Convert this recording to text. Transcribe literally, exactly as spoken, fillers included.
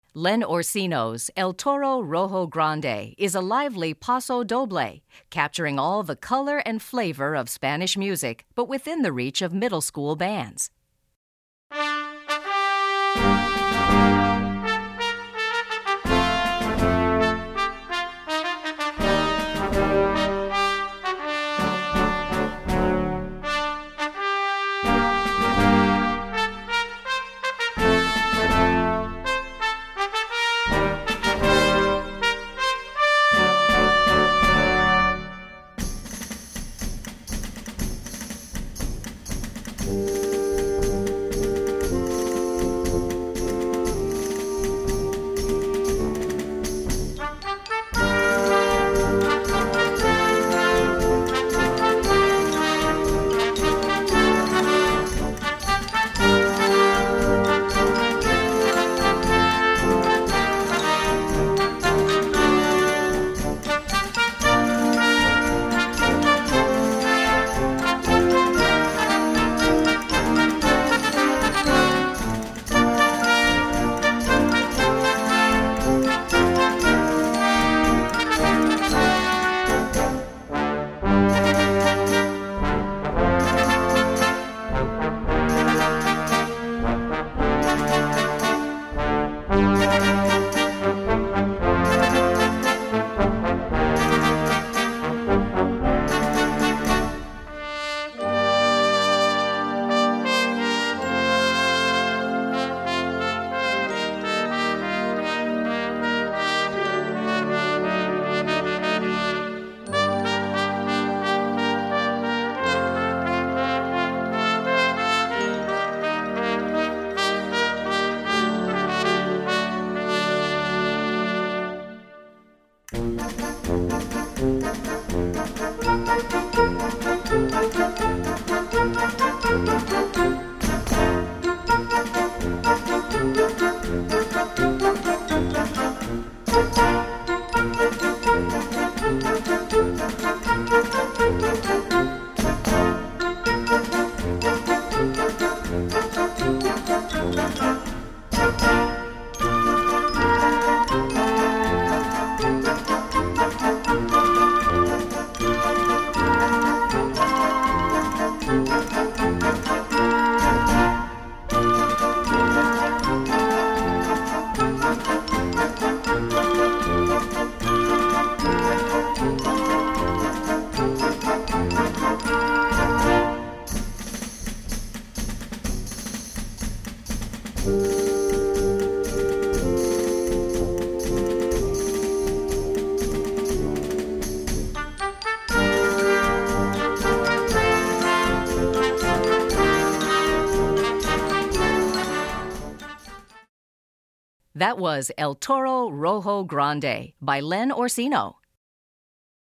Len Orsino's El Toro Rojo Grande is a lively paso doble, capturing all the color and flavor of Spanish music, but within the reach of middle school bands. That was El Toro Rojo Grande by Len Orsino.